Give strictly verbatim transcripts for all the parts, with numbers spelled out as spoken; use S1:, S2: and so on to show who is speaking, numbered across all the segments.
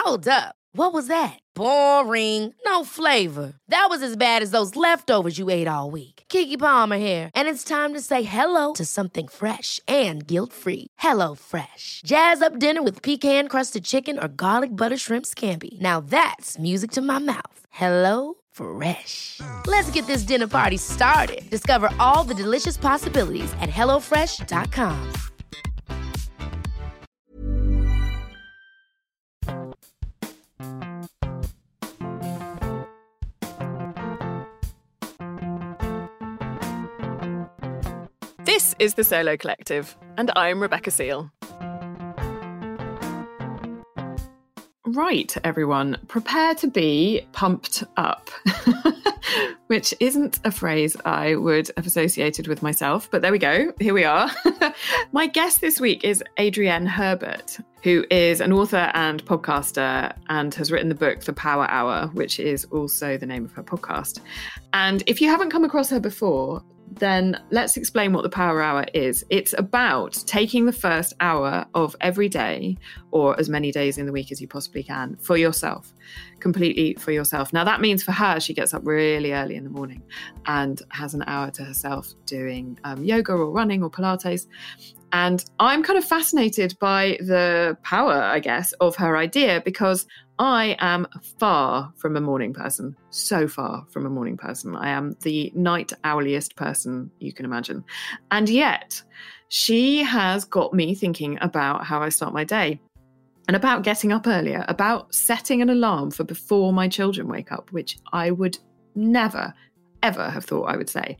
S1: Hold up. What was that? Boring. No flavor. That was as bad as those leftovers you ate all week. Keke Palmer here, and it's time to say hello to something fresh and guilt-free. Hello Fresh. Jazz up dinner with pecan-crusted chicken or garlic butter shrimp scampi. Now that's music to my mouth. Hello Fresh. Let's get this dinner party started. Discover all the delicious possibilities at hello fresh dot com.
S2: This is The Solo Collective, and I'm Rebecca Seal. Right, everyone, prepare to be pumped up, which isn't a phrase I would have associated with myself, but there we go, here we are. My guest this week is Adrienne Herbert, who is an author and podcaster and has written the book The Power Hour, which is also the name of her podcast. And if you haven't come across her before, then let's explain what the Power Hour is. It's about taking the first hour of every day, or as many days in the week as you possibly can, for yourself, completely for yourself. Now, that means for her, she gets up really early in the morning and has an hour to herself doing um, yoga or running or Pilates. And I'm kind of fascinated by the power, I guess, of her idea, because I am far from a morning person, so far from a morning person. I am the night owliest person you can imagine. And yet she has got me thinking about how I start my day and about getting up earlier, about setting an alarm for before my children wake up, which I would never, ever have thought I would say.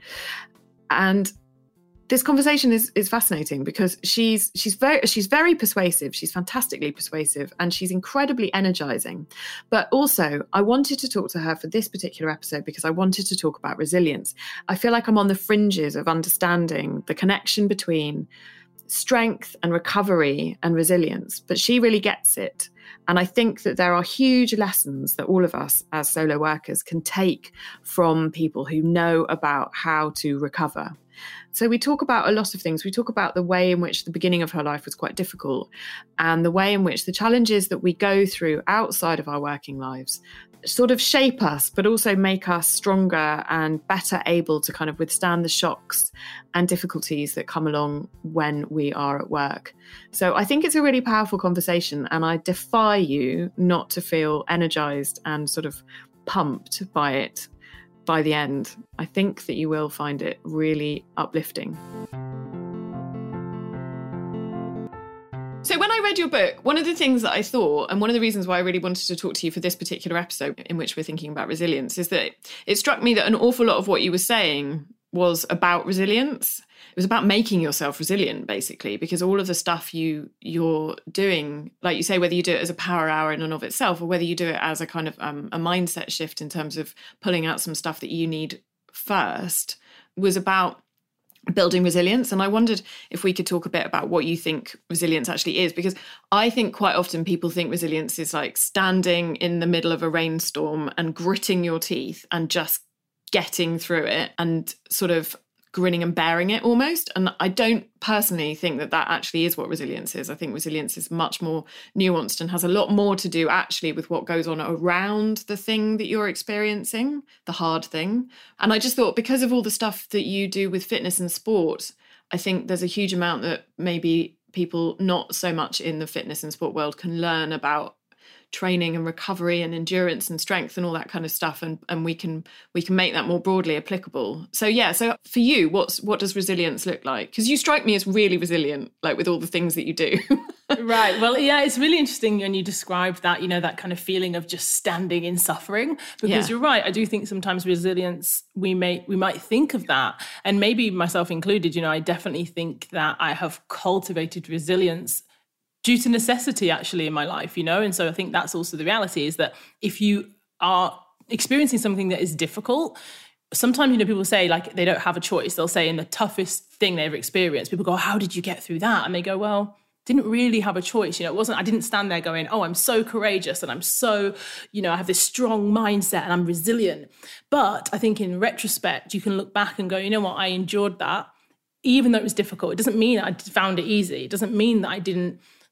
S2: And this conversation is is fascinating because she's she's very she's very persuasive. She's fantastically persuasive, and she's incredibly energizing. But also, I wanted to talk to her for this particular episode because I wanted to talk about resilience. I feel like I'm on the fringes of understanding the connection between strength and recovery and resilience, but she really gets it. And I think that there are huge lessons that all of us as solo workers can take from people who know about how to recover. So we talk about a lot of things. We talk about the way in which the beginning of her life was quite difficult, and the way in which the challenges that we go through outside of our working lives sort of shape us, but also make us stronger and better able to kind of withstand the shocks and difficulties that come along when we are at work. So I think it's a really powerful conversation, and I defy you not to feel energized and sort of pumped by it by the end. I think that you will find it really uplifting. So when I read your book, one of the things that I thought, and one of the reasons why I really wanted to talk to you for this particular episode in which we're thinking about resilience, is that it struck me that an awful lot of what you were saying was about resilience. It was about making yourself resilient, basically, because all of the stuff you, you're doing, like you say, whether you do it as a power hour in and of itself, or whether you do it as a kind of um, a mindset shift in terms of pulling out some stuff that you need first, was about building resilience. And I wondered if we could talk a bit about what you think resilience actually is, because I think quite often people think resilience is like standing in the middle of a rainstorm and gritting your teeth and just getting through it and sort of grinning and bearing it almost. And I don't personally think that that actually is what resilience is. I think resilience is much more nuanced and has a lot more to do actually with what goes on around the thing that you're experiencing, the hard thing. And I just thought, because of all the stuff that you do with fitness and sport, I think there's a huge amount that maybe people not so much in the fitness and sport world can learn about training and recovery and endurance and strength and all that kind of stuff, and and we can we can make that more broadly applicable. So yeah, so for you, what's what does resilience look like? Because you strike me as really resilient, like with all the things that you do.
S3: Right. Well, yeah, it's really interesting when you described that, you know, that kind of feeling of just standing in suffering, because yeah. You're right. I do think sometimes resilience, we may we might think of that, and maybe myself included, you know, I definitely think that I have cultivated resilience due to necessity, actually, in my life, you know? And so I think that's also the reality, is that if you are experiencing something that is difficult, sometimes, you know, people say, like, they don't have a choice. They'll say in the toughest thing they ever experienced, people go, how did you get through that? And they go, well, didn't really have a choice. You know, it wasn't, I didn't stand there going, oh, I'm so courageous and I'm so, you know, I have this strong mindset and I'm resilient. But I think in retrospect, you can look back and go, you know what, I endured that, even though it was difficult. It doesn't mean I found it easy. It doesn't mean that I didn't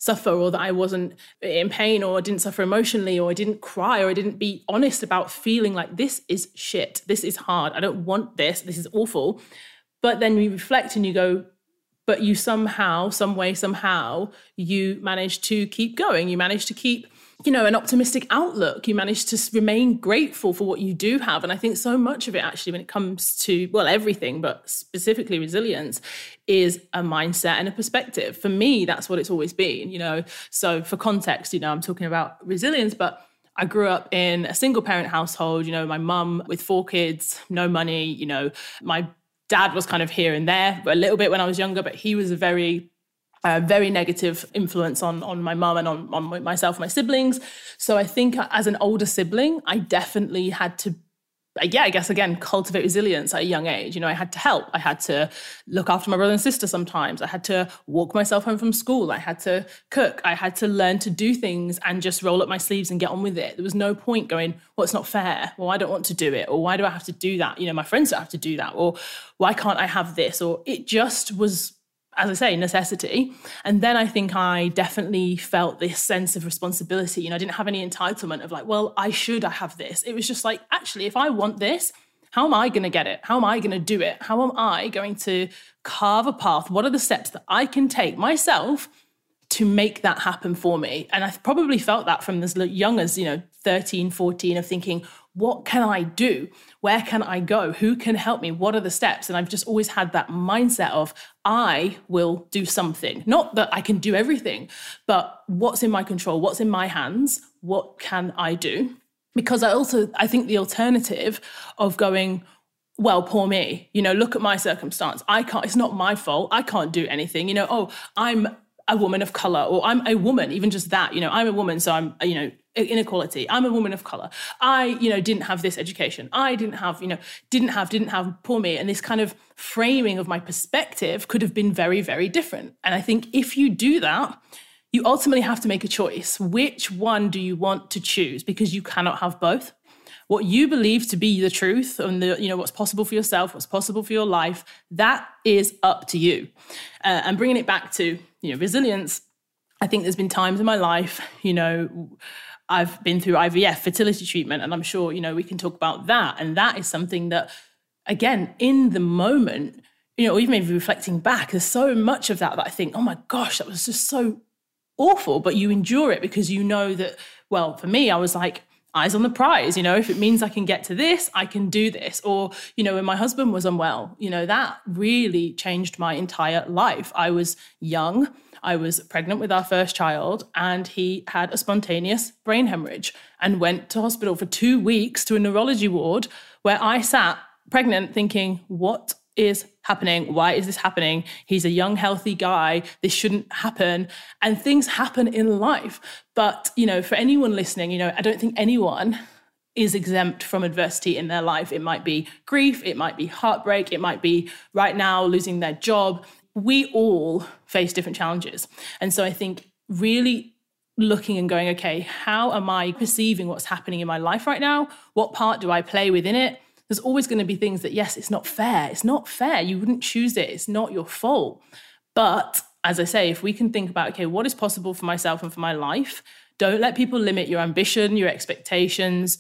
S3: suffer, or that I wasn't in pain, or I didn't suffer emotionally, or I didn't cry, or I didn't be honest about feeling like this is shit, this is hard, I don't want this, this is awful. But then you reflect and you go, but you somehow, some way, somehow, you managed to keep going. You managed to keep, you know, an optimistic outlook. You managed to remain grateful for what you do have. And I think so much of it actually, when it comes to, well, everything, but specifically resilience, is a mindset and a perspective. For me, that's what it's always been, you know. So for context, you know, I'm talking about resilience, but I grew up in a single parent household, you know, my mum with four kids, no money, you know, my dad was kind of here and there a little bit when I was younger, but he was a very, uh, very negative influence on, on my mum and on, on myself and my siblings. So I think as an older sibling, I definitely had to, yeah, I guess, again, cultivate resilience at a young age. You know, I had to help. I had to look after my brother and sister sometimes. I had to walk myself home from school. I had to cook. I had to learn to do things and just roll up my sleeves and get on with it. There was no point going, well, it's not fair. Well, I don't want to do it. Or why do I have to do that? You know, my friends don't have to do that. Or why can't I have this? Or it just was, as I say, necessity. And then I think I definitely felt this sense of responsibility. You know, I didn't have any entitlement of like, well, I should I have this. It was just like, actually, if I want this, how am I going to get it? How am I going to do it? How am I going to carve a path? What are the steps that I can take myself to make that happen for me? And I've probably felt that from as young as, you know, thirteen, fourteen, of thinking, what can I do? Where can I go? Who can help me? What are the steps? And I've just always had that mindset of, I will do something. Not that I can do everything, but what's in my control? What's in my hands? What can I do? Because I also, I think the alternative of going, well, poor me, you know, look at my circumstance. I can't, it's not my fault. I can't do anything. You know, oh, I'm a woman of color, or I'm a woman, even just that, you know, I'm a woman, so I'm, you know, inequality. I'm a woman of color. I, you know, didn't have this education. I didn't have, you know, didn't have, didn't have, poor me. And this kind of framing of my perspective could have been very, very different. And I think if you do that, you ultimately have to make a choice. Which one do you want to choose? Because you cannot have both. What you believe to be the truth and the, you know, what's possible for yourself, what's possible for your life, that is up to you. Uh, and bringing it back to, you know, resilience, I think there's been times in my life, you know, I've been through I V F, fertility treatment, and I'm sure, you know, we can talk about that. And that is something that, again, in the moment, you know, or even maybe reflecting back, there's so much of that that I think, oh my gosh, that was just so awful. But you endure it because you know that, well, for me, I was like, eyes on the prize, you know, if it means I can get to this, I can do this. Or, you know, when my husband was unwell, you know, that really changed my entire life. I was young. I was pregnant with our first child, and he had a spontaneous brain hemorrhage and went to hospital for two weeks to a neurology ward, where I sat pregnant thinking, what is happening? Why is this happening? He's a young, healthy guy. This shouldn't happen. And things happen in life. But, you know, for anyone listening, you know, I don't think anyone is exempt from adversity in their life. It might be grief. It might be heartbreak. It might be right now losing their job. We all face different challenges. And so I think really looking and going, okay, how am I perceiving what's happening in my life right now? What part do I play within it? There's always going to be things that, yes, it's not fair. It's not fair. You wouldn't choose it. It's not your fault. But as I say, if we can think about, okay, what is possible for myself and for my life? Don't let people limit your ambition, your expectations.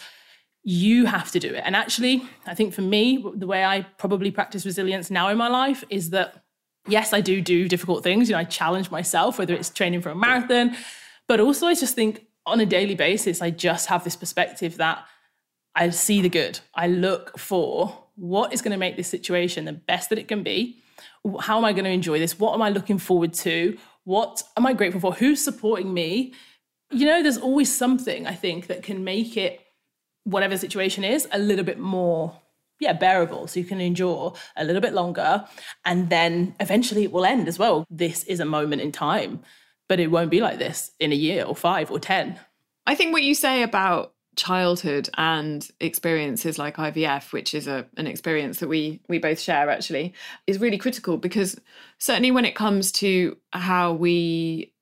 S3: You have to do it. And actually, I think for me, the way I probably practice resilience now in my life is that, yes, I do do difficult things. You know, I challenge myself, whether it's training for a marathon, but also I just think on a daily basis, I just have this perspective that I see the good. I look for what is going to make this situation the best that it can be. How am I going to enjoy this? What am I looking forward to? What am I grateful for? Who's supporting me? You know, there's always something, I think, that can make it, whatever the situation is, a little bit more, yeah, bearable. So you can endure a little bit longer, and then eventually it will end as well. This is a moment in time, but it won't be like this in a year or five or ten.
S2: I think what you say about childhood and experiences like I V F, which is a an experience that we we both share actually, is really critical, because certainly when it comes to how we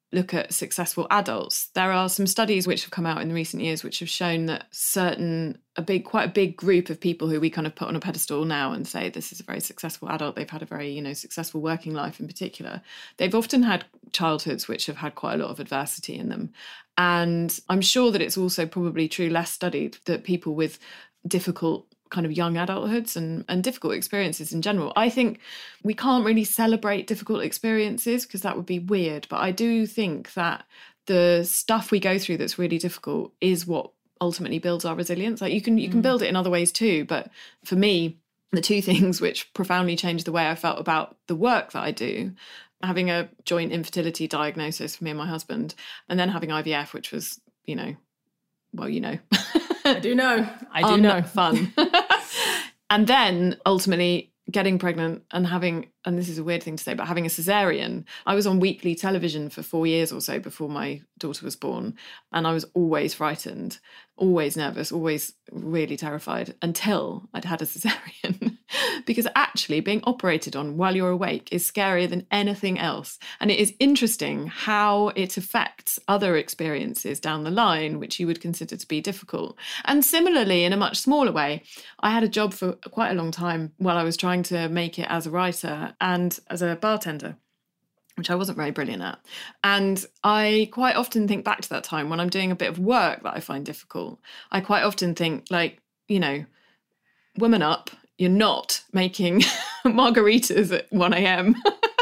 S2: look at successful adults, there are some studies which have come out in recent years which have shown that certain, a big, quite a big group of people who we kind of put on a pedestal now and say this is a very successful adult, they've had a very, you know, successful working life in particular, they've often had childhoods which have had quite a lot of adversity in them. And I'm sure that it's also probably true, less studied, that people with difficult kind of young adulthoods and, and difficult experiences in general. I think we can't really celebrate difficult experiences because that would be weird. But I do think that the stuff we go through that's really difficult is what ultimately builds our resilience. Like you can you can build it in other ways too. But for me, the two things which profoundly changed the way I felt about the work that I do, having a joint infertility diagnosis for me and my husband, and then having I V F, which was, you know, well, you know.
S3: I do know. I do know.
S2: Fun. And then ultimately getting pregnant and having, and this is a weird thing to say, but having a cesarean. I was on weekly television for four years or so before my daughter was born. And I was always frightened, always nervous, always really terrified until I'd had a cesarean. Because actually being operated on while you're awake is scarier than anything else. And it is interesting how it affects other experiences down the line, which you would consider to be difficult. And similarly, in a much smaller way, I had a job for quite a long time while I was trying to make it as a writer and as a bartender, which I wasn't very brilliant at. And I quite often think back to that time when I'm doing a bit of work that I find difficult. I quite often think, like, you know, woman up. You're not making margaritas at one a.m.,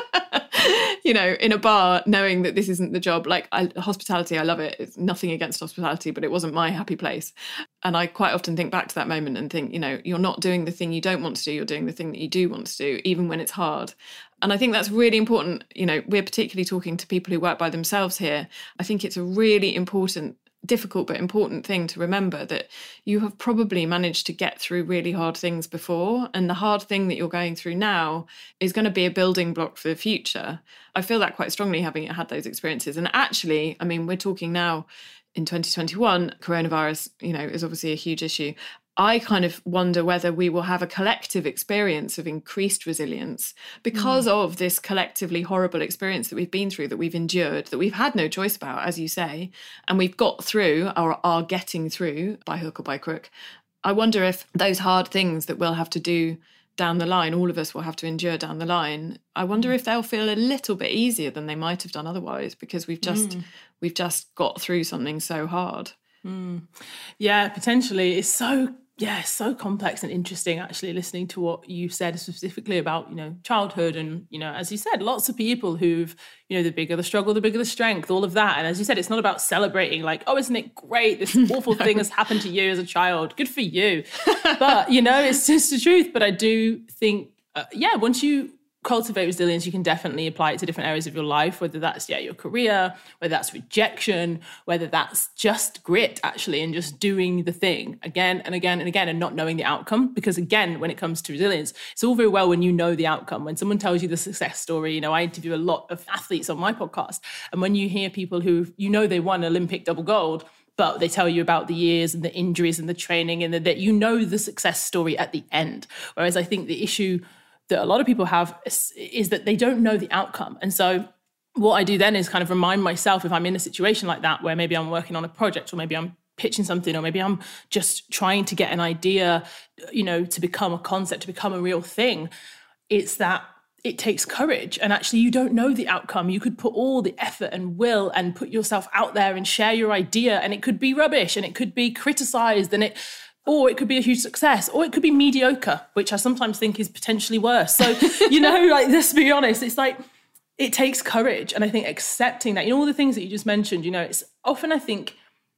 S2: you know, in a bar, knowing that this isn't the job. Like I, hospitality, I love it. It's nothing against hospitality, but it wasn't my happy place. And I quite often think back to that moment and think, you know, you're not doing the thing you don't want to do. You're doing the thing that you do want to do, even when it's hard. And I think that's really important. You know, we're particularly talking to people who work by themselves here. I think it's a really important difficult but important thing to remember that you have probably managed to get through really hard things before, and the hard thing that you're going through now is going to be a building block for the future. I feel that quite strongly, having had those experiences. And actually, I mean, we're talking now in twenty twenty-one, coronavirus, you know, is obviously a huge issue. I kind of wonder whether we will have a collective experience of increased resilience because mm. of this collectively horrible experience that we've been through, that we've endured, that we've had no choice about, as you say, and we've got through or are getting through by hook or by crook. I wonder if those hard things that we'll have to do down the line, all of us will have to endure down the line, I wonder if they'll feel a little bit easier than they might have done otherwise, because we've just mm. we've just got through something so hard.
S3: Mm. Yeah, potentially. It's so Yeah, so complex and interesting, actually, listening to what you said specifically about, you know, childhood. And, you know, as you said, lots of people who've, you know, the bigger the struggle, the bigger the strength, all of that. And as you said, it's not about celebrating like, oh, isn't it great? This awful no. thing has happened to you as a child. Good for you. But, you know, it's just the truth. But I do think, uh, yeah, once you cultivate resilience, you can definitely apply it to different areas of your life, whether that's, yeah, your career, whether that's rejection, whether that's just grit, actually, and just doing the thing again and again and again and not knowing the outcome. Because again, when it comes to resilience, it's all very well when you know the outcome. When someone tells you the success story, you know, I interview a lot of athletes on my podcast. And when you hear people who, you know, they won Olympic double gold, but they tell you about the years and the injuries and the training, and that you know the success story at the end. Whereas I think the issue that a lot of people have is, is that they don't know the outcome. And so what I do then is kind of remind myself, if I'm in a situation like that, where maybe I'm working on a project, or maybe I'm pitching something, or maybe I'm just trying to get an idea, you know, to become a concept, to become a real thing, it's that it takes courage. And actually, you don't know the outcome. You could put all the effort and will and put yourself out there and share your idea, and it could be rubbish, and it could be criticized, and it or it could be a huge success, or it could be mediocre, which I sometimes think is potentially worse. So, you know, like, let's be honest, it's like, it takes courage. And I think accepting that, you know, all the things that you just mentioned, you know, it's often, I think,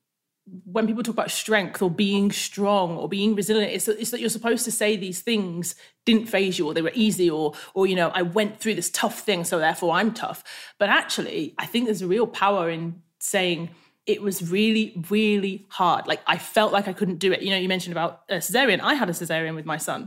S3: when people talk about strength or being strong or being resilient, it's, it's that you're supposed to say these things didn't phase you, or they were easy, or, or, you know, I went through this tough thing, so therefore I'm tough. But actually, I think there's a real power in saying, it was really, really hard. Like, I felt like I couldn't do it. You know, you mentioned about a cesarean. I had a cesarean with my son.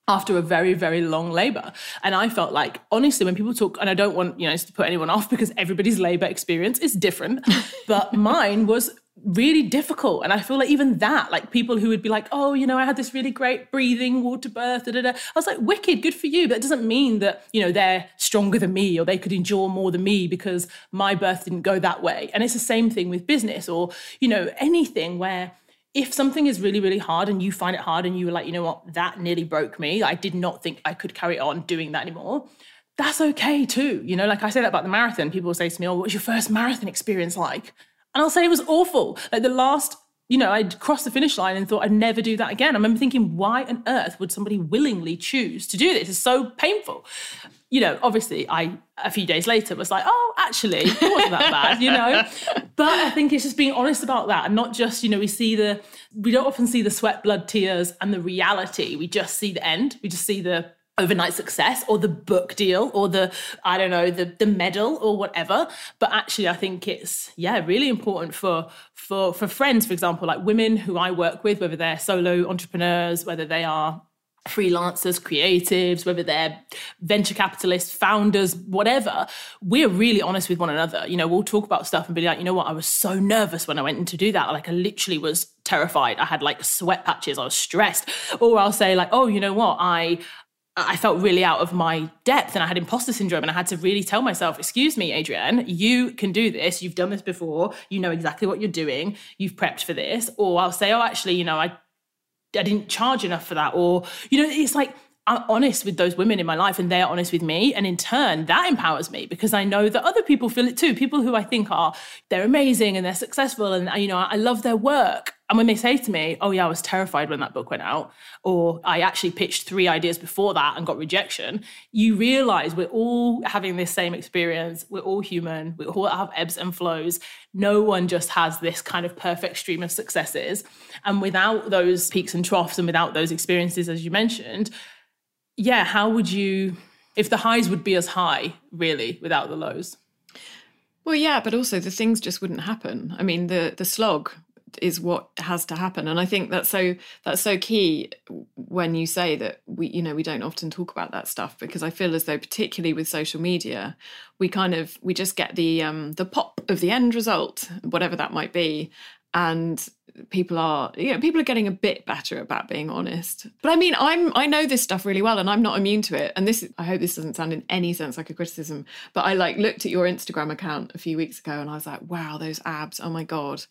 S3: after a very, very long labor. And I felt like, honestly, when people talk, and I don't want, you know, to put anyone off because everybody's labor experience is different, but mine was really difficult. And I feel like even that, like people who would be like, oh, you know, I had this really great breathing water birth, da, da, da. I was like, wicked, good for you. But it doesn't mean that, you know, they're stronger than me or they could endure more than me because my birth didn't go that way. And it's the same thing with business or, you know, anything where if something is really, really hard and you find it hard and you were like, you know what, that nearly broke me. I did not think I could carry on doing that anymore. That's okay too. You know, like I say that about the marathon. People will say to me, oh, what was your first marathon experience like? And I'll say it was awful. Like the last, you know, I'd crossed the finish line and thought I'd never do that again. I remember thinking, why on earth would somebody willingly choose to do this? It's so painful. You know, obviously I, a few days later was like, oh, actually, it wasn't that bad, you know? But I think it's just being honest about that and not just, you know, we see the, we don't often see the sweat, blood, tears and the reality. We just see the end. We just see the overnight success or the book deal or the, I don't know, the the medal or whatever. But actually, I think it's, yeah, really important for, for, for friends, for example, like women who I work with, whether they're solo entrepreneurs, whether they are freelancers, creatives, whether they're venture capitalists, founders, whatever, we're really honest with one another. You know, we'll talk about stuff and be like, you know what, I was so nervous when I went in to do that. Like I literally was terrified. I had like sweat patches. I was stressed. Or I'll say like, oh, you know what, I I felt really out of my depth and I had imposter syndrome and I had to really tell myself, excuse me, Adrienne, you can do this. You've done this before. You know exactly what you're doing. You've prepped for this. Or I'll say, oh, actually, you know, I I didn't charge enough for that. Or, you know, it's like I'm honest with those women in my life and they're honest with me. And in turn, that empowers me because I know that other people feel it too. People who I think are, they're amazing and they're successful and, you know, I love their work. And when they say to me, oh yeah, I was terrified when that book went out, or I actually pitched three ideas before that and got rejection, you realize we're all having this same experience. We're all human. We all have ebbs and flows. No one just has this kind of perfect stream of successes. And without those peaks and troughs and without those experiences, as you mentioned, yeah, how would you, if the highs would be as high, really, without the lows?
S2: Well, yeah, but also the things just wouldn't happen. I mean, the the slog is what has to happen. And I think that's so that's so key when you say that we, you know, we don't often talk about that stuff, because I feel as though particularly with social media, we kind of, we just get the um, the pop of the end result, whatever that might be. And people are, you know, people are getting a bit better about being honest. But I mean, I'm, I know this stuff really well and I'm not immune to it. And this, I hope this doesn't sound in any sense like a criticism, but I like looked at your Instagram account a few weeks ago and I was like, wow, those abs, oh my God.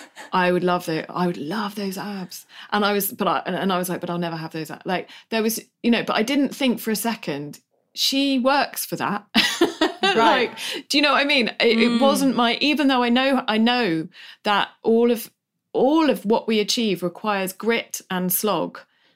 S2: I would love those, I would love those abs. And I was, but I, and I was like, but I'll never have those abs. Like there was, you know, but I didn't think for a second, she works for that.
S3: Right.
S2: Like, do you know what I mean? It, mm. it wasn't my, even though I know, I know that all of, all of what we achieve requires grit and slog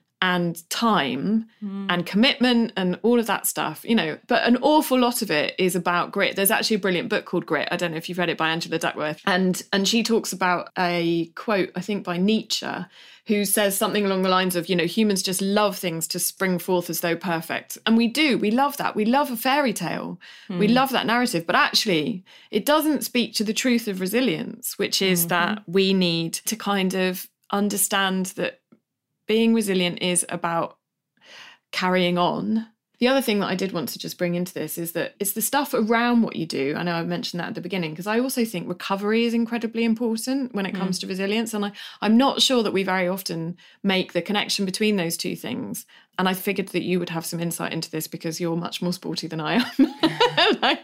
S2: and time mm. and commitment and all of that stuff, you know, but an awful lot of it is about grit. There's actually a brilliant book called Grit. I don't know if you've read it, by Angela Duckworth. And, and she talks about a quote, I think by Nietzsche, who says something along the lines of, you know, humans just love things to spring forth as though perfect. And we do, we love that. We love a fairy tale. Mm. We love that narrative. But actually, it doesn't speak to the truth of resilience, which is mm-hmm. that we need to kind of understand that being resilient is about carrying on. The other thing that I did want to just bring into this is that it's the stuff around what you do. I know I mentioned that at the beginning, because I also think recovery is incredibly important when it comes mm. to resilience. And I, I'm not sure that we very often make the connection between those two things. And I figured that you would have some insight into this because you're much more sporty than I am. like,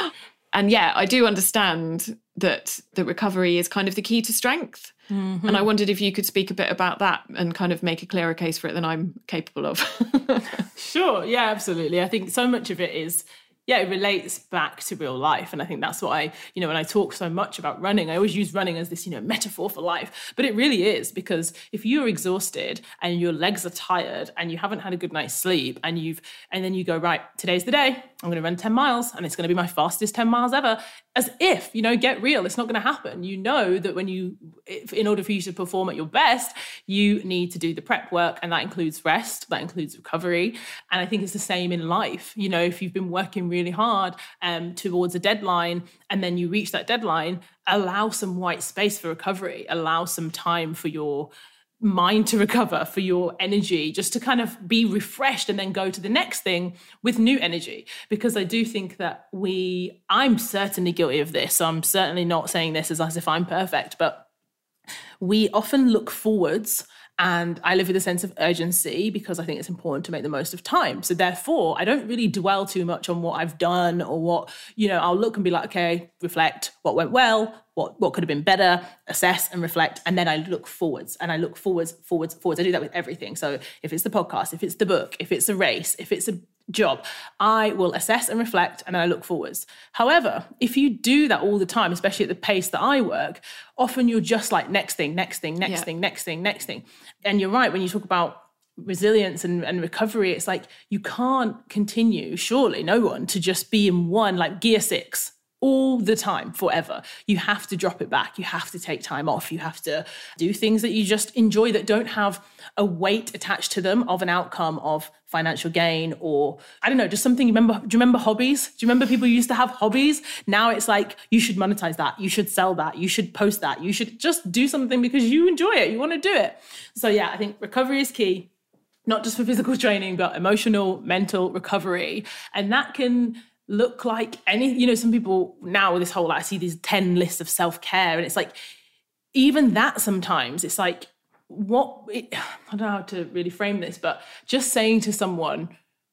S2: and yeah, I do understand that the recovery is kind of the key to strength. Mm-hmm. And I wondered if you could speak a bit about that and kind of make a clearer case for it than I'm capable of.
S3: Sure. Yeah, absolutely. I think so much of it is, yeah, it relates back to real life. And I think that's what I, you know, when I talk so much about running, I always use running as this, you know, metaphor for life. But it really is, because if you're exhausted and your legs are tired and you haven't had a good night's sleep and you've, and then you go, right, today's the day, I'm going to run ten miles and it's going to be my fastest ten miles ever. As if, you know, get real, it's not going to happen. You know that when you, if, in order for you to perform at your best, you need to do the prep work, and that includes rest, that includes recovery. And I think it's the same in life. You know, if you've been working really hard um, towards a deadline and then you reach that deadline, allow some white space for recovery, allow some time for your mind to recover, for your energy, just to kind of be refreshed and then go to the next thing with new energy. Because I do think that we, I'm certainly guilty of this. So I'm certainly not saying this as, as if I'm perfect, but we often look forwards. And I live with a sense of urgency because I think it's important to make the most of time. So therefore, I don't really dwell too much on what I've done or what, you know, I'll look and be like, okay, reflect what went well, what, what could have been better, assess and reflect. And then I look forwards and I look forwards, forwards, forwards. I do that with everything. So if it's the podcast, if it's the book, if it's a race, if it's a job, I will assess and reflect and then I look forwards. However, if you do that all the time, especially at the pace that I work, often you're just like next thing, next thing, next yeah. thing, next thing, next thing. And you're right, when you talk about resilience and, and recovery, it's like you can't continue, surely no one, to just be in one like gear six all the time, forever. You have to drop it back. You have to take time off. You have to do things that you just enjoy that don't have a weight attached to them of an outcome of financial gain or, I don't know, just something you remember. Do you remember hobbies? Do you remember people used to have hobbies? Now it's like, you should monetize that. You should sell that. You should post that. You should just do something because you enjoy it. You want to do it. So yeah, I think recovery is key, not just for physical training, but emotional, mental recovery. And that can look like any, you know, some people now with this whole, like, I see these ten lists of self-care and it's like, even that sometimes it's like, what, it, I don't know how to really frame this, but just saying to someone,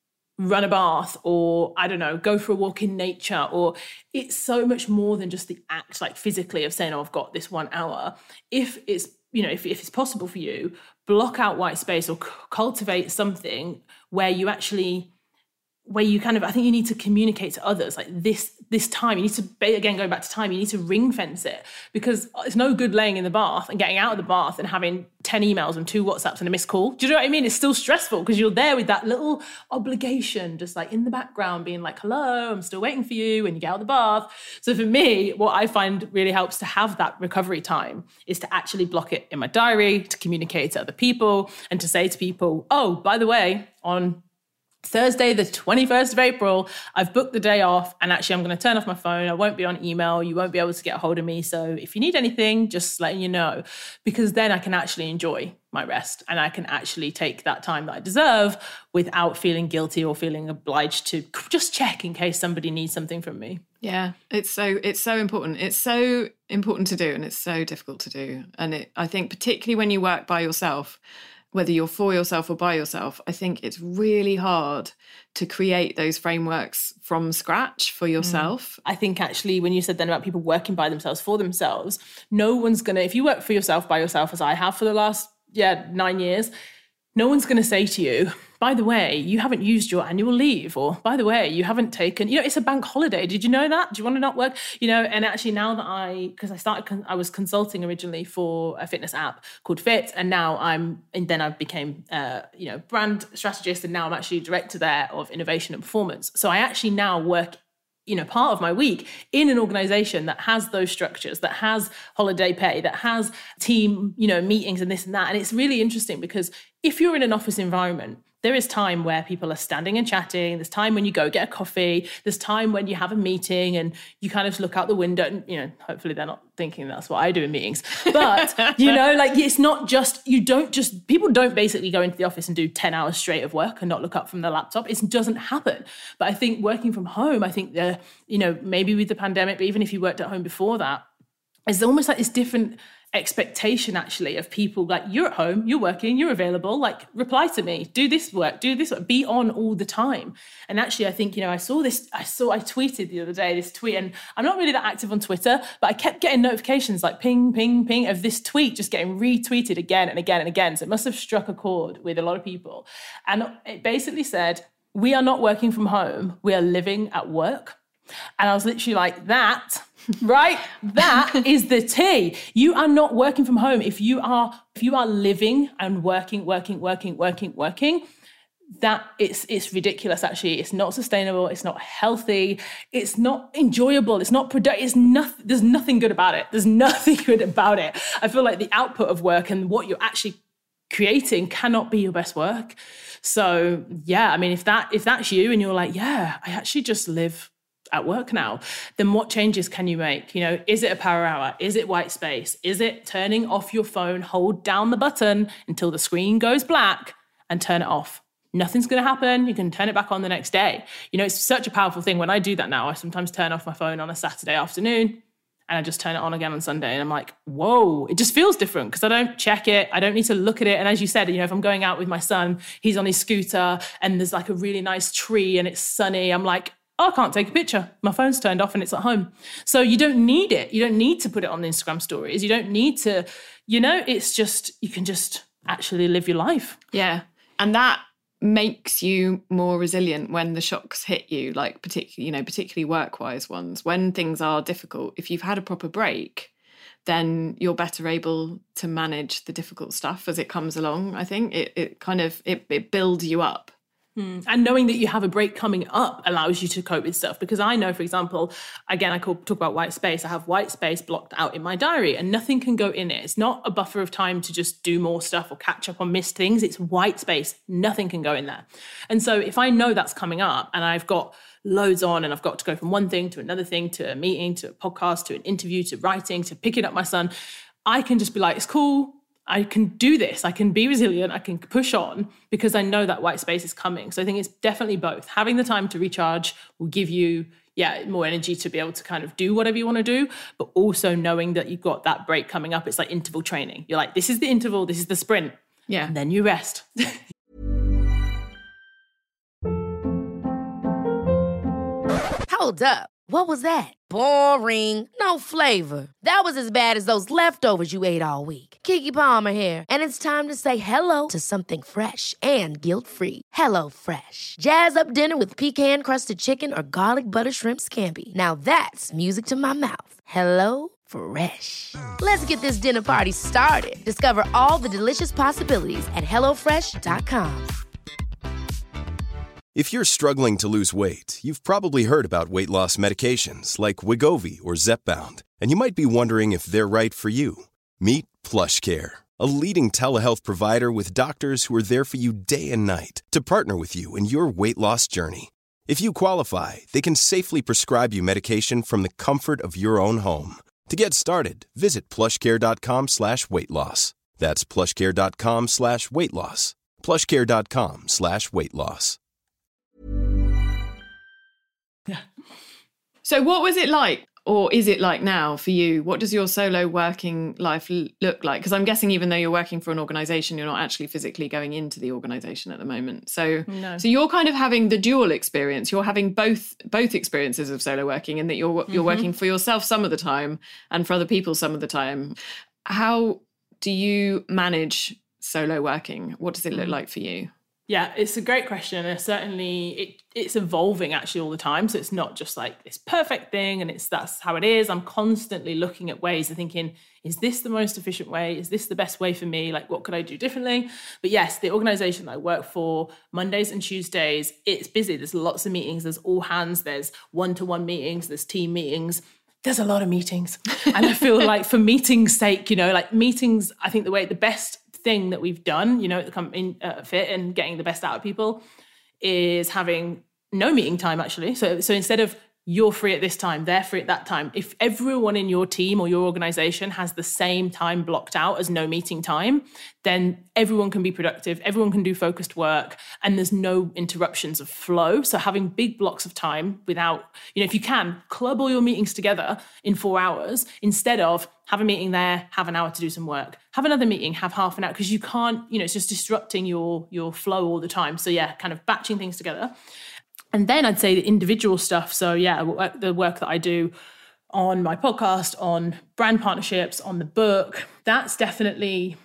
S3: run a bath or, I don't know, go for a walk in nature, or it's so much more than just the act, like physically of saying, oh, I've got this one hour. If it's, you know, if, if it's possible for you, block out white space or c- cultivate something where you actually, where you kind of, I think you need to communicate to others, like this, this time, you need to, again, going back to time, you need to ring fence it, because it's no good laying in the bath and getting out of the bath and having ten emails and two WhatsApps and a missed call. Do you know what I mean? It's still stressful because you're there with that little obligation, just like in the background being like, hello, I'm still waiting for you, and you get out of the bath. So for me, what I find really helps to have that recovery time is to actually block it in my diary, to communicate to other people and to say to people, oh, by the way, on Thursday, the twenty-first of April, I've booked the day off and actually I'm going to turn off my phone. I won't be on email. You won't be able to get a hold of me. So if you need anything, just letting you know, because then I can actually enjoy my rest and I can actually take that time that I deserve without feeling guilty or feeling obliged to just check in case somebody needs something from me.
S2: Yeah, it's so it's so important. It's so important to do and it's so difficult to do. And it, I think particularly when you work by yourself, whether you're for yourself or by yourself, I think it's really hard to create those frameworks from scratch for yourself.
S3: Mm. I think actually when you said then about people working by themselves for themselves, no one's going to, if you work for yourself by yourself, as I have for the last, yeah, nine years, no one's going to say to you, by the way, you haven't used your annual leave, or by the way, you haven't taken, you know, it's a bank holiday. Did you know that? Do you want to not work? You know, and actually now that I, because I started, con- I was consulting originally for a fitness app called Fit, and now I'm, and then I became, uh, you know, brand strategist, and now I'm actually director there of innovation and performance. So I actually now work, you know, part of my week in an organization that has those structures, that has holiday pay, that has team, you know, meetings and this and that. And it's really interesting because if you're in an office environment, there is time where people are standing and chatting. There's time when you go get a coffee. There's time when you have a meeting and you kind of look out the window and, you know, hopefully they're not thinking that's what I do in meetings. But, you know, like it's not just, you don't just, people don't basically go into the office and do ten hours straight of work and not look up from their laptop. It doesn't happen. But I think working from home, I think, the, you know, maybe with the pandemic, but even if you worked at home before that, it's almost like this different expectation actually of people, like you're at home, you're working, you're available, like reply to me, do this work, do this work, be on all the time. And actually I think, you know, I saw this, I saw, I tweeted the other day, this tweet, and I'm not really that active on Twitter, but I kept getting notifications like ping, ping, ping of this tweet just getting retweeted again and again and again. So it must have struck a chord with a lot of people. And it basically said, we are not working from home, we are living at work. And I was literally like, that, right? That is the tea. You are not working from home. If you are, if you are living and working, working, working, working, working, that it's it's ridiculous. Actually, it's not sustainable. It's not healthy. It's not enjoyable. It's not productive. It's nothing. There's nothing good about it. There's nothing good about it. I feel like the output of work and what you're actually creating cannot be your best work. So yeah, I mean, if that if that's you and you're like, yeah, I actually just live. at work now, then what changes can you make? You know, is it a power hour? Is it white space? Is it turning off your phone, hold down the button until the screen goes black and turn it off? Nothing's going to happen. You can turn it back on the next day. You know, it's such a powerful thing. When I do that now, I sometimes turn off my phone on a Saturday afternoon and I just turn it on again on Sunday. And I'm like, whoa, it just feels different because I don't check it. I don't need to look at it. And as you said, you know, if I'm going out with my son, he's on his scooter and there's like a really nice tree and it's sunny, I'm like, oh, I can't take a picture. My phone's turned off and it's at home. So you don't need it. You don't need to put it on the Instagram stories. You don't need to, you know, it's just, you can just actually live your life.
S2: Yeah. And that makes you more resilient when the shocks hit you, like particularly, you know, particularly work-wise ones. When things are difficult, if you've had a proper break, then you're better able to manage the difficult stuff as it comes along. I think it it kind of, it, it builds you up.
S3: Mm. And knowing that you have a break coming up allows you to cope with stuff. Because I know, for example, again, I talk about white space. I have white space blocked out in my diary and nothing can go in it. It's not a buffer of time to just do more stuff or catch up on missed things. It's white space. Nothing can go in there. And so if I know that's coming up and I've got loads on and I've got to go from one thing to another thing, to a meeting, to a podcast, to an interview, to writing, to picking up my son, I can just be like, it's cool. I can do this. I can be resilient. I can push on because I know that white space is coming. So I think it's definitely both. Having the time to recharge will give you, yeah, more energy to be able to kind of do whatever you want to do, but also knowing that you've got that break coming up. It's like interval training. You're like, this is the interval, this is the sprint.
S2: Yeah.
S3: And then you rest.
S1: Hold up. What was that? Boring. No flavor. That was as bad as those leftovers you ate all week. Keke Palmer here, and it's time to say hello to something fresh and guilt-free. Hello Fresh. Jazz up dinner with pecan-crusted chicken or garlic butter shrimp scampi. Now that's music to my mouth. Hello Fresh. Let's get this dinner party started. Discover all the delicious possibilities at hello fresh dot com.
S4: If you're struggling to lose weight, you've probably heard about weight loss medications like Wegovy or Zepbound, and you might be wondering if they're right for you. Meet PlushCare, a leading telehealth provider with doctors who are there for you day and night to partner with you in your weight loss journey. If you qualify, they can safely prescribe you medication from the comfort of your own home. To get started, visit plushcare.com slash weight loss. That's plushcare.com slash weight loss. plushcare.com slash weight loss.
S3: Yeah.
S2: So what was it like, or is it like now for you? What does your solo working life l- look like? Because I'm guessing even though you're working for an organisation, you're not actually physically going into the organisation at the moment. So,
S3: no.
S2: so you're kind of having the dual experience. You're having both both experiences of solo working, in that you're you're mm-hmm. working for yourself some of the time and for other people some of the time. How do you manage solo working? What does it look like for you?
S3: Yeah, it's a great question. And certainly it, it's evolving actually all the time. So it's not just like this perfect thing and it's that's how it is. I'm constantly looking at ways of thinking, is this the most efficient way? Is this the best way for me? Like, what could I do differently? But yes, the organization that I work for, Mondays and Tuesdays, it's busy. There's lots of meetings. There's all hands. There's one-to-one meetings. There's team meetings. There's a lot of meetings. And I feel like for meetings' sake, you know, like meetings, I think the way, the best thing that we've done, you know, come in uh, fit and getting the best out of people is having no meeting time actually. So, so instead of you're free at this time, they're free at that time. If everyone in your team or your organization has the same time blocked out as no meeting time, then everyone can be productive, everyone can do focused work, and there's no interruptions of flow. So having big blocks of time without, you know, if you can, club all your meetings together in four hours instead of have a meeting there, have an hour to do some work, have another meeting, have half an hour, because you can't, you know, it's just disrupting your, your flow all the time. So yeah, kind of batching things together. And then I'd say the individual stuff. So yeah, the work that I do on my podcast, on brand partnerships, on the book, that's definitely,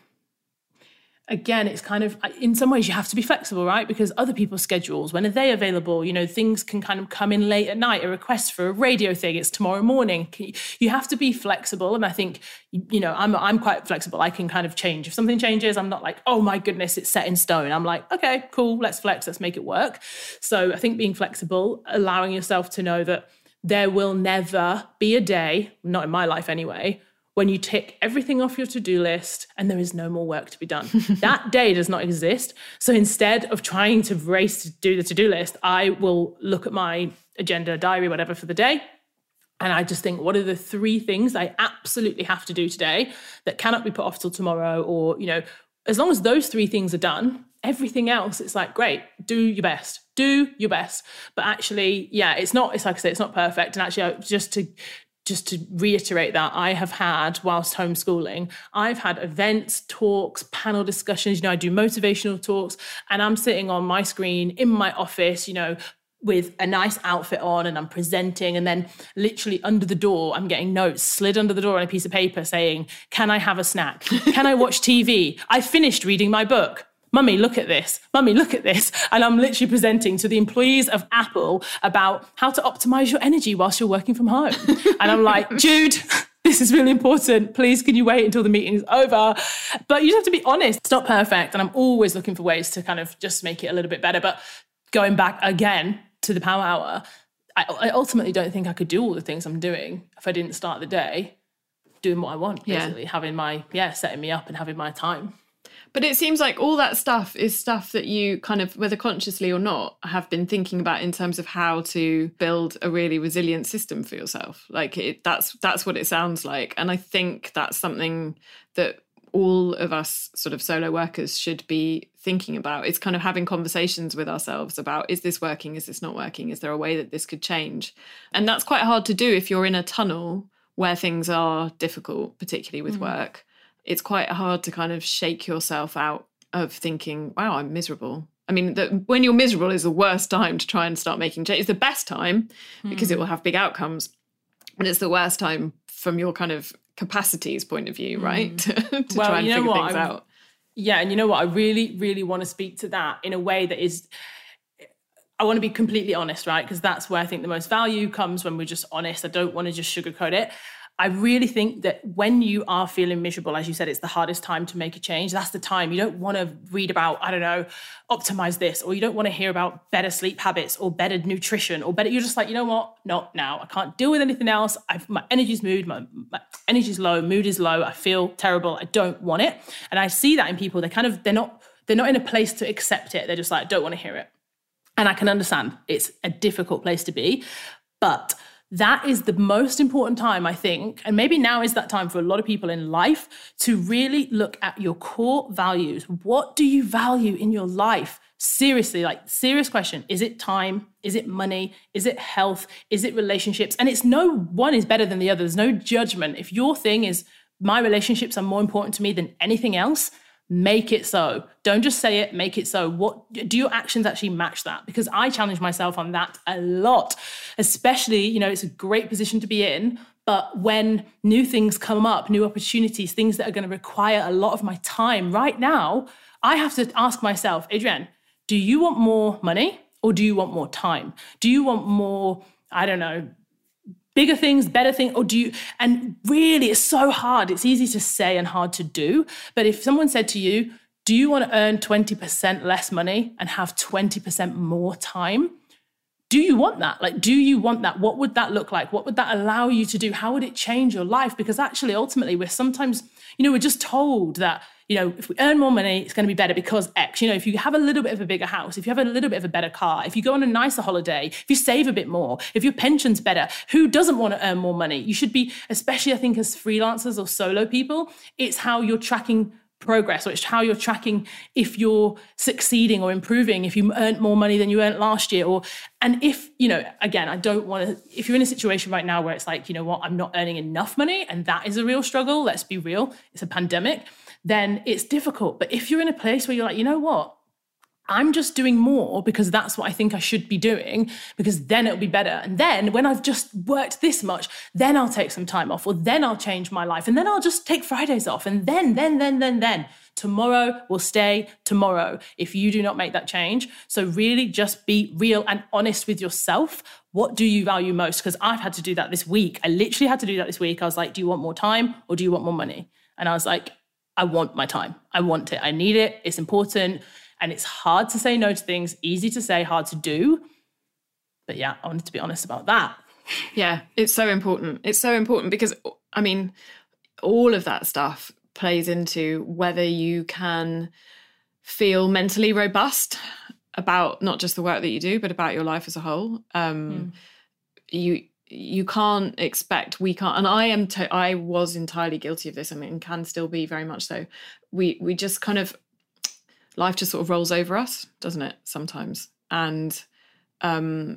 S3: again, it's kind of, in some ways you have to be flexible, right? Because other people's schedules, when are they available? You know, things can kind of come in late at night, a request for a radio thing, it's tomorrow morning. You have to be flexible. And I think, you know, I'm I'm quite flexible. I can kind of change. If something changes, I'm not like, oh my goodness, it's set in stone. I'm like, okay, cool, let's flex, let's make it work. So I think being flexible, allowing yourself to know that there will never be a day, not in my life anyway, when you tick everything off your to-do list and there is no more work to be done. That day does not exist. So instead of trying to race to do the to-do list, I will look at my agenda, diary, whatever for the day. And I just think, what are the three things I absolutely have to do today that cannot be put off till tomorrow? Or, you know, as long as those three things are done, everything else, it's like, great, do your best, do your best. But actually, yeah, it's not, it's like I say, it's not perfect. And actually, just to, just to reiterate that, I have had, whilst homeschooling, I've had events, talks, panel discussions, you know, I do motivational talks, and I'm sitting on my screen in my office, you know, with a nice outfit on, and I'm presenting, and then literally under the door, I'm getting notes slid under the door on a piece of paper saying, can I have a snack? Can I watch T V? I finished reading my book. Mummy, look at this. Mummy, look at this. And I'm literally presenting to the employees of Apple about how to optimize your energy whilst you're working from home. And I'm like, Jude, this is really important. Please, can you wait until the meeting's over? But you have to be honest. It's not perfect. And I'm always looking for ways to kind of just make it a little bit better. But going back again to the Power Hour, I, I ultimately don't think I could do all the things I'm doing if I didn't start the day doing what I want, basically, yeah. having my, yeah, setting me up and having my time.
S2: But it seems like all that stuff is stuff that you kind of, whether consciously or not, have been thinking about in terms of how to build a really resilient system for yourself. Like it, that's that's what it sounds like. And I think that's something that all of us sort of solo workers should be thinking about. It's kind of having conversations with ourselves about, is this working? Is this not working? Is there a way that this could change? And that's quite hard to do if you're in a tunnel where things are difficult, particularly with mm-hmm. work. It's quite hard to kind of shake yourself out of thinking, wow, I'm miserable. I mean, the, when you're miserable is the worst time to try and start making change. It's the best time because mm. it will have big outcomes. And it's the worst time from your kind of capacities point of view, right? Mm. to
S3: well,
S2: try and
S3: you know
S2: figure
S3: what?
S2: things
S3: I,
S2: out.
S3: Yeah, and you know what? I really, really want to speak to that in a way that is, I want to be completely honest, right? Because that's where I think the most value comes, when we're just honest. I don't want to just sugarcoat it. I really think that when you are feeling miserable, as you said, it's the hardest time to make a change. That's the time. You don't want to read about, I don't know, optimize this, or you don't want to hear about better sleep habits or better nutrition or better. You're just like, you know what? Not now. I can't deal with anything else. I've, my energy's mood, my, my energy's low, mood is low. I feel terrible. I don't want it. And I see that in people. They kind of, they're not, they're not in a place to accept it. They're just like, I don't want to hear it. And I can understand it's a difficult place to be, but that is the most important time, I think, and maybe now is that time for a lot of people in life to really look at your core values. What do you value in your life? Seriously, like serious question. Is it time? Is it money? Is it health? Is it relationships? And it's no one is better than the other. There's no judgment. If your thing is my relationships are more important to me than anything else, make it so. Don't just say it, make it so. What do your actions actually match that? Because I challenge myself on that a lot, especially, you know, it's a great position to be in, but when new things come up, new opportunities, things that are going to require a lot of my time right now, I have to ask myself, Adrienne, do you want more money or do you want more time? Do you want more, I don't know, bigger things, better things, or do you, and really it's so hard. It's easy to say and hard to do. But if someone said to you, do you want to earn twenty percent less money and have twenty percent more time? Do you want that? Like, do you want that? What would that look like? What would that allow you to do? How would it change your life? Because actually, ultimately, we're sometimes, you know, we're just told that, you know, if we earn more money, it's going to be better because X. You know, if you have a little bit of a bigger house, if you have a little bit of a better car, if you go on a nicer holiday, if you save a bit more, if your pension's better, who doesn't want to earn more money? You should be, especially I think as freelancers or solo people, it's how you're tracking progress, or it's how you're tracking if you're succeeding or improving, if you earned more money than you earned last year. Or, and if, you know, again, I don't want to, if you're in a situation right now where it's like, you know what, I'm not earning enough money, and that is a real struggle, let's be real, it's a pandemic, then it's difficult. But if you're in a place where you're like, you know what, I'm just doing more because that's what I think I should be doing, because then it'll be better. And then when I've just worked this much, then I'll take some time off, or then I'll change my life, and then I'll just take Fridays off. And then, then, then, then, then tomorrow will stay tomorrow if you do not make that change. So really just be real and honest with yourself. What do you value most? Because I've had to do that this week. I literally had to do that this week. I was like, do you want more time or do you want more money? And I was like, I want my time. I want it. I need it. It's important. And it's hard to say no to things, easy to say, hard to do. But yeah, I wanted to be honest about that.
S2: Yeah, it's so important. It's so important because, I mean, all of that stuff plays into whether you can feel mentally robust about not just the work that you do, but about your life as a whole. Um, mm. You you can't expect, we can't, and I am, to, I was entirely guilty of this, I mean, and can still be very much so. We we just kind of, life just sort of rolls over us, doesn't it, sometimes? And um,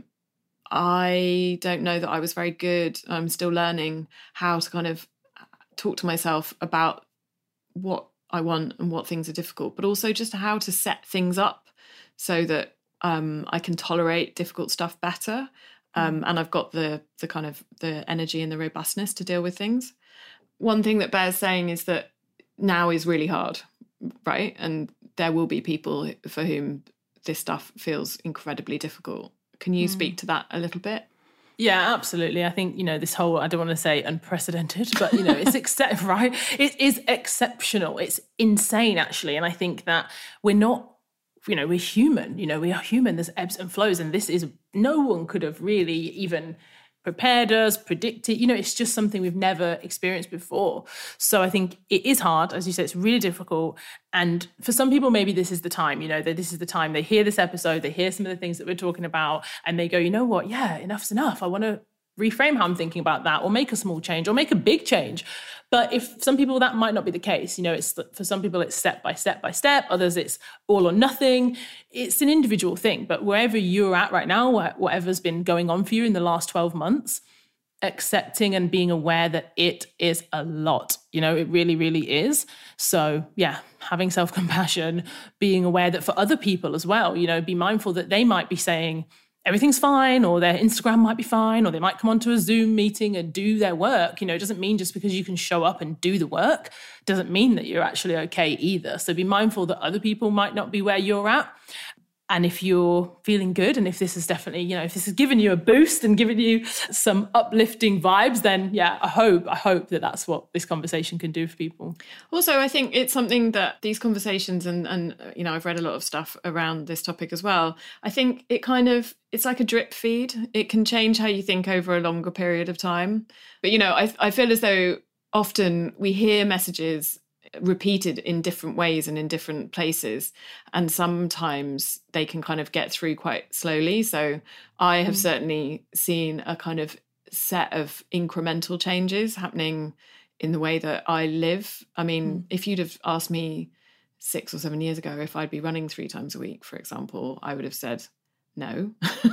S2: I don't know that I was very good. I'm still learning how to kind of talk to myself about what I want and what things are difficult, but also just how to set things up so that um, I can tolerate difficult stuff better. Um, and I've got the the kind of the energy and the robustness to deal with things. One thing that Bear's saying is that now is really hard, right? And there will be people for whom this stuff feels incredibly difficult. Can you mm. speak to that a little bit?
S3: Yeah, absolutely. I think, you know, this whole, I don't want to say unprecedented, but, you know, it's except right. It is exceptional. It's insane, actually. And I think that we're not, you know, we're human, you know, we are human. There's ebbs and flows. And this is, no one could have really even prepared us, predicted, you know, it's just something we've never experienced before. So I think it is hard. As you said, it's really difficult. And for some people, maybe this is the time, you know, that this is the time they hear this episode, they hear some of the things that we're talking about, and they go, you know what? Yeah, enough's enough. I want to reframe how I'm thinking about that, or make a small change, or make a big change. But if some people, that might not be the case. You know, it's for some people, it's step by step by step. Others, it's all or nothing. It's an individual thing. But wherever you're at right now, whatever's been going on for you in the last twelve months, accepting and being aware that it is a lot. You know, it really, really is. So yeah, having self-compassion, being aware that for other people as well, you know, be mindful that they might be saying, everything's fine, or their Instagram might be fine, or they might come onto a Zoom meeting and do their work. You know, it doesn't mean just because you can show up and do the work, doesn't mean that you're actually okay either. So be mindful that other people might not be where you're at. And if you're feeling good, and if this is definitely, you know, if this has given you a boost and given you some uplifting vibes, then yeah, I hope, I hope that that's what this conversation can do for people.
S2: Also, I think it's something that these conversations, and, and you know, I've read a lot of stuff around this topic as well. I think it kind of, it's like a drip feed. It can change how you think over a longer period of time. But, you know, I, I feel as though often we hear messages repeated in different ways and in different places, and sometimes they can kind of get through quite slowly. So I have mm. certainly seen a kind of set of incremental changes happening in the way that I live. I mean, mm. if you'd have asked me six or seven years ago if I'd be running three times a week, for example, I would have said no.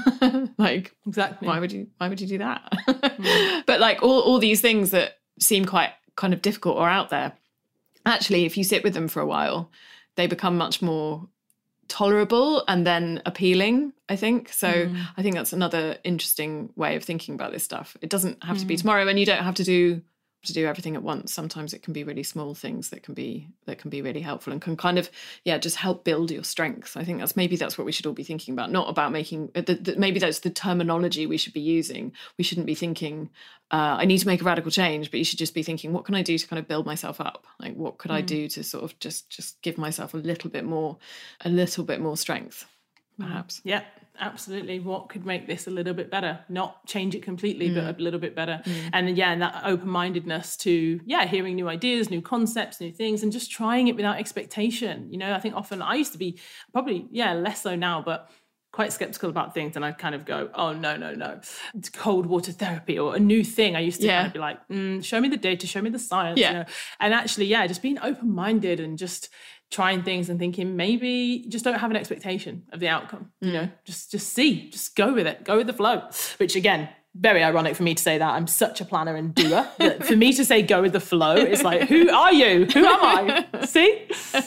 S2: Like,
S3: exactly,
S2: why would you why would you do that? mm. But like all, all these things that seem quite kind of difficult or out there, actually, if you sit with them for a while, they become much more tolerable and then appealing, I think. So mm. I think that's another interesting way of thinking about this stuff. It doesn't have mm. to be tomorrow, and you don't have to do to do everything at once. Sometimes it can be really small things that can be that can be really helpful and can kind of, yeah, just help build your strengths. I think that's maybe that's what we should all be thinking about, not about making, the, the, maybe that's the terminology we should be using. We shouldn't be thinking, uh, I need to make a radical change, but you should just be thinking, what can I do to kind of build myself up? Like, what could mm. I do to sort of just just give myself a little bit more, a little bit more strength, perhaps.
S3: Yeah. Absolutely. What could make this a little bit better? Not change it completely, mm. but a little bit better. Mm. And yeah, and that open-mindedness to, yeah, hearing new ideas, new concepts, new things, and just trying it without expectation. You know, I think often I used to be probably, yeah, less so now, but quite skeptical about things. And I kind of go, oh, no, no, no. It's cold water therapy or a new thing. I used to yeah. kind of be like, mm, show me the data, show me the science.
S2: Yeah.
S3: You know? And actually, yeah, just being open-minded and just trying things and thinking maybe just don't have an expectation of the outcome, you know, just just see, just go with it, go with the flow, which again, very ironic for me to say that. I'm such a planner and doer that for me to say go with the flow, it's like, who are you? Who am I? See?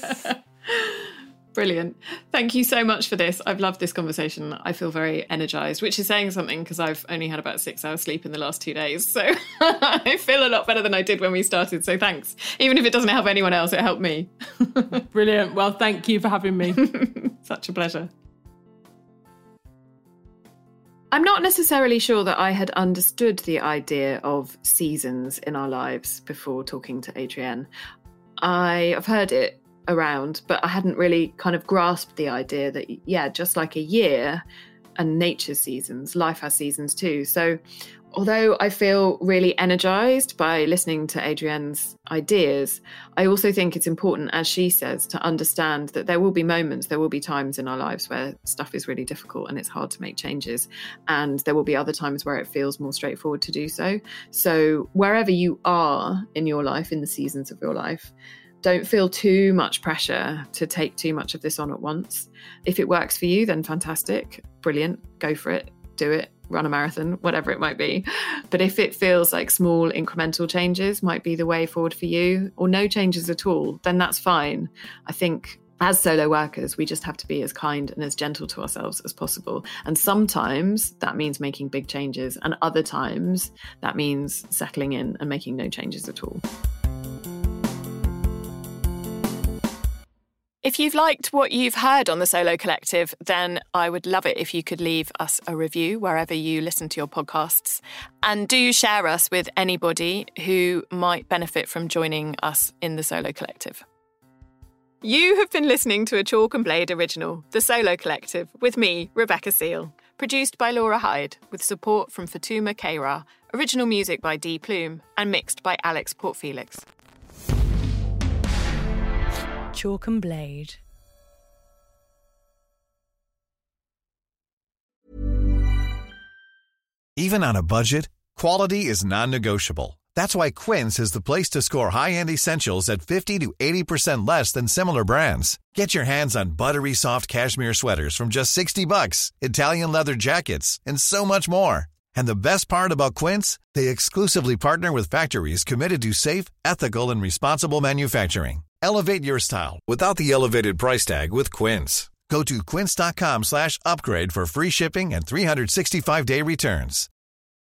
S2: Brilliant. Thank you so much for this. I've loved this conversation. I feel very energized, which is saying something because I've only had about six hours sleep in the last two days. So I feel a lot better than I did when we started. So thanks. Even if it doesn't help anyone else, it helped me.
S3: Brilliant. Well, thank you for having me.
S2: Such a pleasure. I'm not necessarily sure that I had understood the idea of seasons in our lives before talking to Adrienne. I've heard it around, but I hadn't really kind of grasped the idea that, yeah, just like a year, and nature's seasons. Life has seasons too. So although I feel really energized by listening to Adrienne's ideas, I also think it's important, as she says, to understand that there will be moments, there will be times in our lives where stuff is really difficult and it's hard to make changes. And there will be other times where it feels more straightforward to do so. So wherever you are in your life, in the seasons of your life, don't feel too much pressure to take too much of this on at once. If it works for you, then fantastic, brilliant, go for it, do it. Run a marathon, whatever it might be. But if it feels like small incremental changes might be the way forward for you, or no changes at all, then that's fine. I think as solo workers, we just have to be as kind and as gentle to ourselves as possible. And sometimes that means making big changes, and other times that means settling in and making no changes at all.
S5: If you've liked what you've heard on The Solo Collective, then I would love it if you could leave us a review wherever you listen to your podcasts. And do share us with anybody who might benefit from joining us in The Solo Collective. You have been listening to a Chalk and Blade original, The Solo Collective, with me, Rebecca Seal. Produced by Laura Hyde, with support from Fatuma Keira, original music by Dee Plume, and mixed by Alex Portfelix.
S6: Chalk and Blade.
S7: Even on a budget, quality is non-negotiable. That's why Quince is the place to score high-end essentials at fifty to eighty percent less than similar brands. Get your hands on buttery soft cashmere sweaters from just sixty bucks, Italian leather jackets, and so much more. And the best part about Quince, they exclusively partner with factories committed to safe, ethical, and responsible manufacturing. Elevate your style without the elevated price tag with Quince. Go to quince.com slash upgrade for free shipping and three sixty-five day returns.